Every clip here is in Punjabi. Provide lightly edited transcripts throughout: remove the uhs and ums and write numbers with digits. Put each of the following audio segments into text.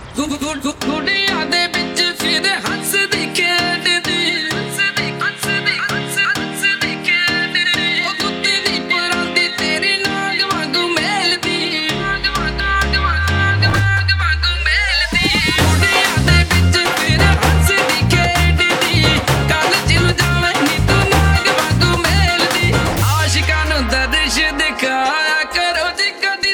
ਦੁਨੀਆ ਦੇ ਵਿੱਚ ਫਿਰ ਹੱਸਦੀ ਖੇਡਦੀ ਹੱਸਦੀ ਖੇਡਦੀ ਉਹ ਕੁੱਤੀ ਦੀ ਪਰਾਂਦੀ ਤੇਰੀ ਨਾਗ ਵਾਂਗੂ ਮੇਲਦੀ ਦੁਨੀਆ ਦੇ ਵਿੱਚ ਫਿਰ ਹੱਸਦੀ ਖੇਡਦੀ ਕੱਲ ਜਿਲ ਜਾਵੇਂ ਨੀ ਤੂੰ ਨਾਗ ਵਾਂਗੂ ਮੇਲਦੀ ਆਸ਼ਿਕਾਂ ਨੂੰ ਦਰਸ਼ ਦਿਖਾਇਆ ਕਰੋ ਜੀ ਕਦੀ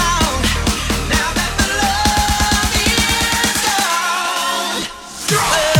Throw it!